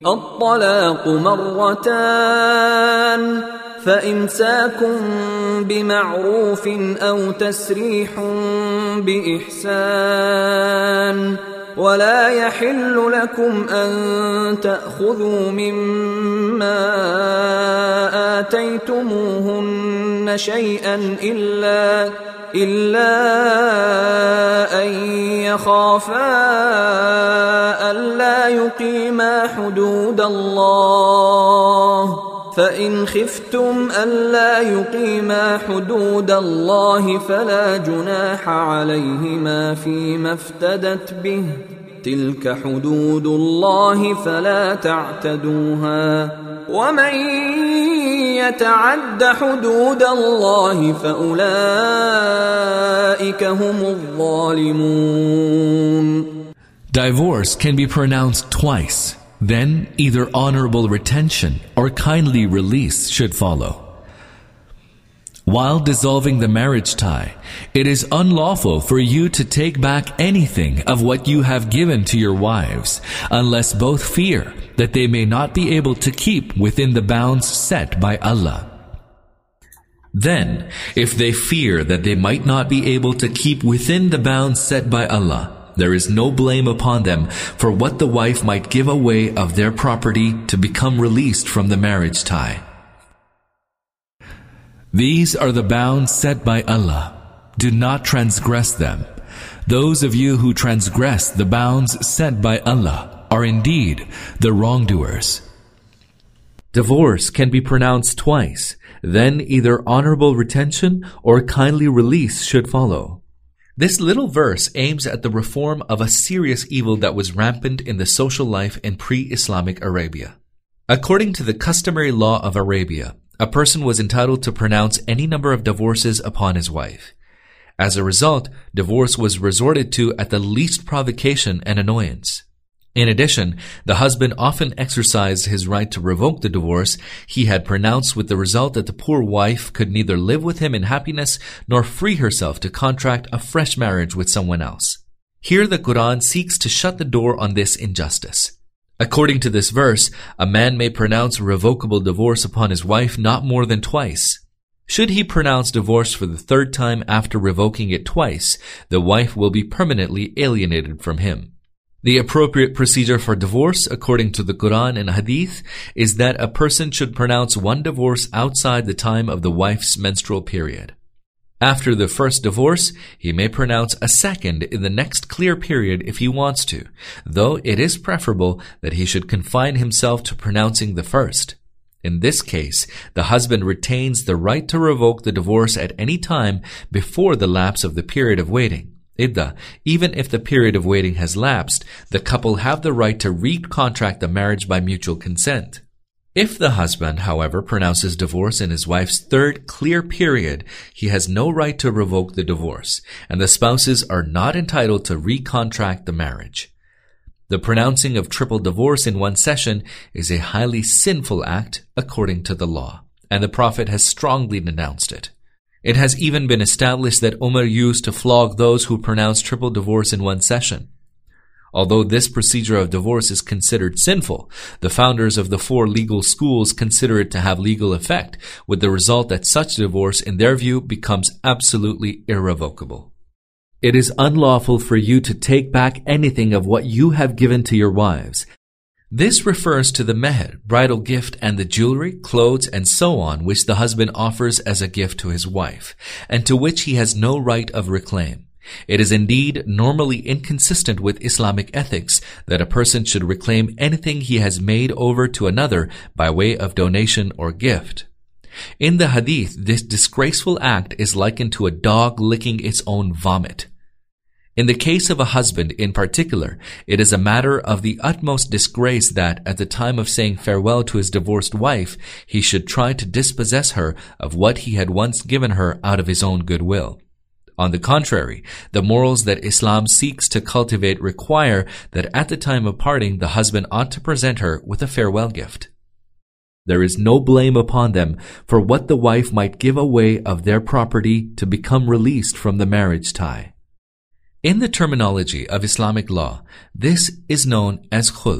الطلاق مرتان فإمساك بمعروف أو تسريح بإحسان ولا يحل لكم أن تأخذوا مما آتيتموهن شيئا إلا أن يخافا ألا يقيما حدود الله فإن خفتم ألا يقيما حدود الله فلا جناح عليهما فيما افتدت به تلك حدود الله فلا تعتدوها ومن يتعد حدود الله فأولئك هم الظالمون. Divorce can be pronounced twice. Then either honorable retention or kindly release should follow. While dissolving the marriage tie, it is unlawful for you to take back anything of what you have given to your wives, unless both fear that they may not be able to keep within the bounds set by Allah. Then, if they fear that they might not be able to keep within the bounds set by Allah, there is no blame upon them for what the wife might give away of their property to become released from the marriage tie. These are the bounds set by Allah. Do not transgress them. Those of you who transgress the bounds set by Allah are indeed the wrongdoers. Divorce can be pronounced twice. Then either honorable retention or kindly release should follow. This little verse aims at the reform of a serious evil that was rampant in the social life in pre-Islamic Arabia. According to the customary law of Arabia, a person was entitled to pronounce any number of divorces upon his wife. As a result, divorce was resorted to at the least provocation and annoyance. In addition, the husband often exercised his right to revoke the divorce he had pronounced, with the result that the poor wife could neither live with him in happiness nor free herself to contract a fresh marriage with someone else. Here the Quran seeks to shut the door on this injustice. According to this verse, a man may pronounce a revocable divorce upon his wife not more than twice. Should he pronounce divorce for the third time after revoking it twice, the wife will be permanently alienated from him. The appropriate procedure for divorce, according to the Quran and Hadith, is that a person should pronounce one divorce outside the time of the wife's menstrual period. After the first divorce, he may pronounce a second in the next clear period if he wants to, though it is preferable that he should confine himself to pronouncing the first. In this case, the husband retains the right to revoke the divorce at any time before the lapse of the period of waiting. Iddah. Even if the period of waiting has lapsed, the couple have the right to recontract the marriage by mutual consent. If the husband, however, pronounces divorce in his wife's third clear period, he has no right to revoke the divorce, and the spouses are not entitled to recontract the marriage. The pronouncing of triple divorce in one session is a highly sinful act according to the law, and the Prophet has strongly denounced it. It has even been established that Umar used to flog those who pronounced triple divorce in one session. Although this procedure of divorce is considered sinful, the founders of the 4 legal schools consider it to have legal effect, with the result that such divorce, in their view, becomes absolutely irrevocable. It is unlawful for you to take back anything of what you have given to your wives. This refers to the meher, bridal gift, and the jewelry, clothes, and so on which the husband offers as a gift to his wife, and to which he has no right of reclaim. It is indeed normally inconsistent with Islamic ethics that a person should reclaim anything he has made over to another by way of donation or gift. In the Hadith, this disgraceful act is likened to a dog licking its own vomit. In the case of a husband in particular, it is a matter of the utmost disgrace that, at the time of saying farewell to his divorced wife, he should try to dispossess her of what he had once given her out of his own goodwill. On the contrary, the morals that Islam seeks to cultivate require that at the time of parting, the husband ought to present her with a farewell gift. There is no blame upon them for what the wife might give away of their property to become released from the marriage tie. In the terminology of Islamic law, this is known as khul,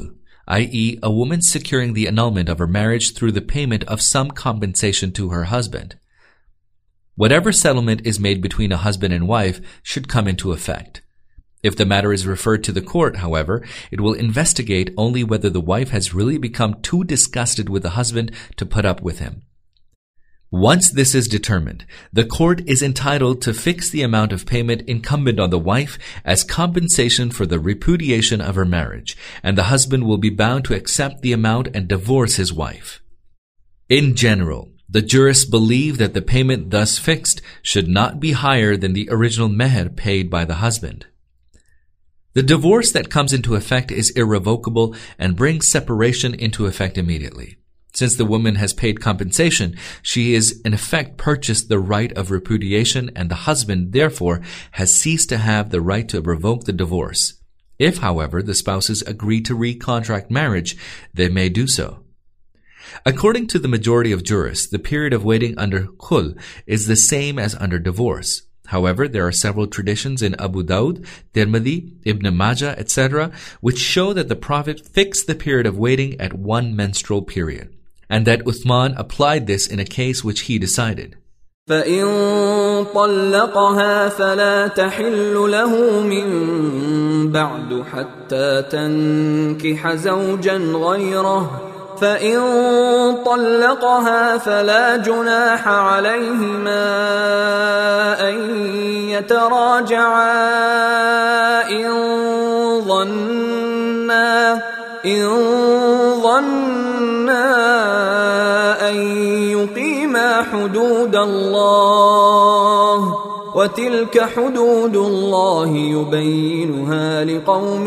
i.e., a woman securing the annulment of her marriage through the payment of some compensation to her husband. Whatever settlement is made between a husband and wife should come into effect. If the matter is referred to the court, however, it will investigate only whether the wife has really become too disgusted with the husband to put up with him. Once this is determined, the court is entitled to fix the amount of payment incumbent on the wife as compensation for the repudiation of her marriage, and the husband will be bound to accept the amount and divorce his wife. In general, the jurists believe that the payment thus fixed should not be higher than the original meher paid by the husband. The divorce that comes into effect is irrevocable and brings separation into effect immediately. Since the woman has paid compensation, she is in effect purchased the right of repudiation, and the husband, therefore, has ceased to have the right to revoke the divorce. If, however, the spouses agree to recontract marriage, they may do so. According to the majority of jurists, the period of waiting under khul is the same as under divorce. However, there are several traditions in Abu Dawud, Tirmidhi, Ibn Majah, etc., which show that the Prophet fixed the period of waiting at one menstrual period, and that Uthman applied this in a case which he decided. فَإِن طَلَّقَهَا فَلَا تَحِلُّ لَهُ مِن بَعْدُ حَتَّى تَنكِحَ زَوْجًا غَيْرَهُ فَإِن طَلَّقَهَا فَلَا جُنَاحَ عَلَيْهِمَا أَن يَتَرَاجَعَا إِن ظَنَّا أَن يُقِيمَا حُدُودَ اللَّهِ وَتِلْكَ حُدُودُ اللَّهِ يُبَيِّنُهَا لِقَوْمٍ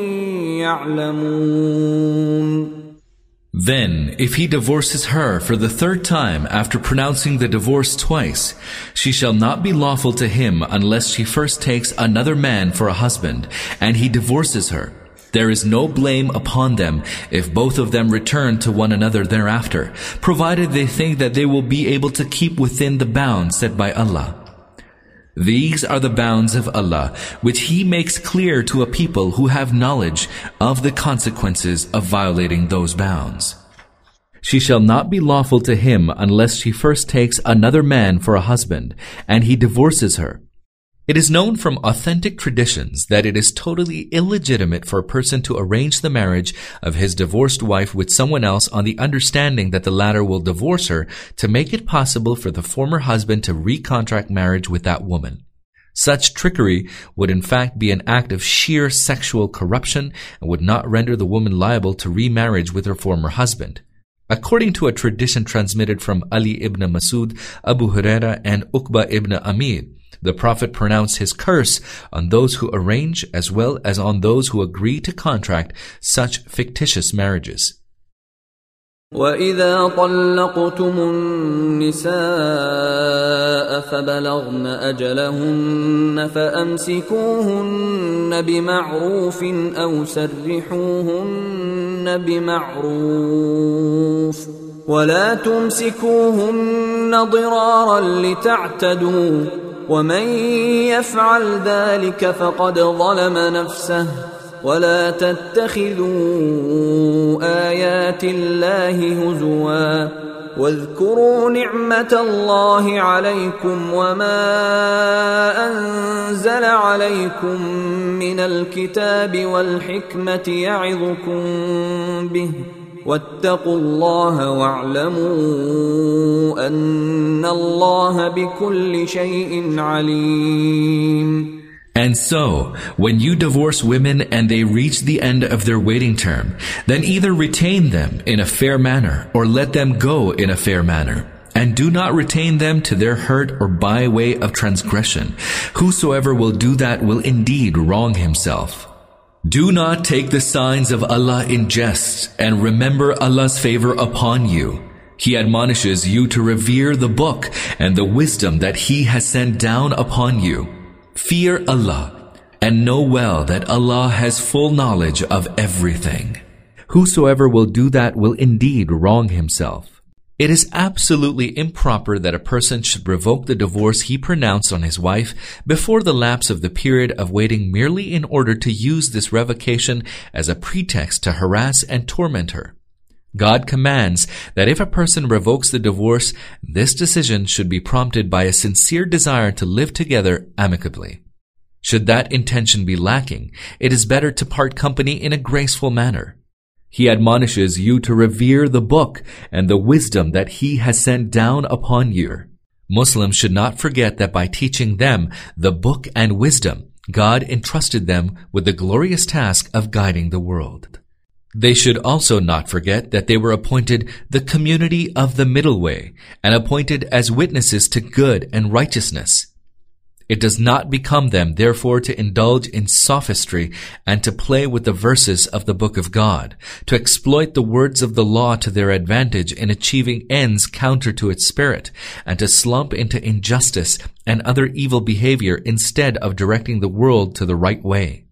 يَعْلَمُونَ. Then, if he divorces her for the third time after pronouncing the divorce twice, she shall not be lawful to him unless she first takes another man for a husband, and he divorces her. There is no blame upon them if both of them return to one another thereafter, provided they think that they will be able to keep within the bounds set by Allah. These are the bounds of Allah, which He makes clear to a people who have knowledge of the consequences of violating those bounds. She shall not be lawful to him unless she first takes another man for a husband, and he divorces her. It is known from authentic traditions that it is totally illegitimate for a person to arrange the marriage of his divorced wife with someone else on the understanding that the latter will divorce her to make it possible for the former husband to recontract marriage with that woman. Such trickery would in fact be an act of sheer sexual corruption and would not render the woman liable to remarriage with her former husband. According to a tradition transmitted from Ali ibn Masud, Abu Huraira, and Uqba ibn Amir, the Prophet pronounced his curse on those who arrange as well as on those who agree to contract such fictitious marriages. وَإِذَا طَلَّقْتُمُ النِّسَاءَ فَبَلَغْنَ أَجَلَهُنَّ فَأَمْسِكُوهُنَّ بِمَعْرُوفٍ أَوْ سَرِّحُوهُنَّ بِمَعْرُوفٍ وَلَا تُمْسِكُوهُنَّ ضِرَارًا لِتَعْتَدُوا وَمَنْ يَفْعَلْ ذَلِكَ فَقَدْ ظَلَمَ نَفْسَهُ وَلَا تَتَّخِذُوا آيَاتِ اللَّهِ هُزُوًا وَاذْكُرُوا نِعْمَةَ اللَّهِ عَلَيْكُمْ وَمَا أَنزَلَ عَلَيْكُمْ مِنَ الْكِتَابِ وَالْحِكْمَةِ يَعِظُكُمْ بِهِ وَاتَّقُوا اللَّهَ وَاعْلَمُوا أَنَّ اللَّهَ بِكُلِّ شَيْءٍ عَلِيمٌ. And so, when you divorce women and they reach the end of their waiting term, then either retain them in a fair manner or let them go in a fair manner. And do not retain them to their hurt or by way of transgression. Whosoever will do that will indeed wrong himself. Do not take the signs of Allah in jest, and remember Allah's favor upon you. He admonishes you to revere the book and the wisdom that He has sent down upon you. Fear Allah, and know well that Allah has full knowledge of everything. Whosoever will do that will indeed wrong himself. It is absolutely improper that a person should revoke the divorce he pronounced on his wife before the lapse of the period of waiting merely in order to use this revocation as a pretext to harass and torment her. God commands that if a person revokes the divorce, this decision should be prompted by a sincere desire to live together amicably. Should that intention be lacking, it is better to part company in a graceful manner. He admonishes you to revere the book and the wisdom that He has sent down upon you. Muslims should not forget that by teaching them the book and wisdom, God entrusted them with the glorious task of guiding the world. They should also not forget that they were appointed the community of the middle way and appointed as witnesses to good and righteousness. It does not become them, therefore, to indulge in sophistry and to play with the verses of the Book of God, to exploit the words of the law to their advantage in achieving ends counter to its spirit, and to slump into injustice and other evil behavior instead of directing the world to the right way.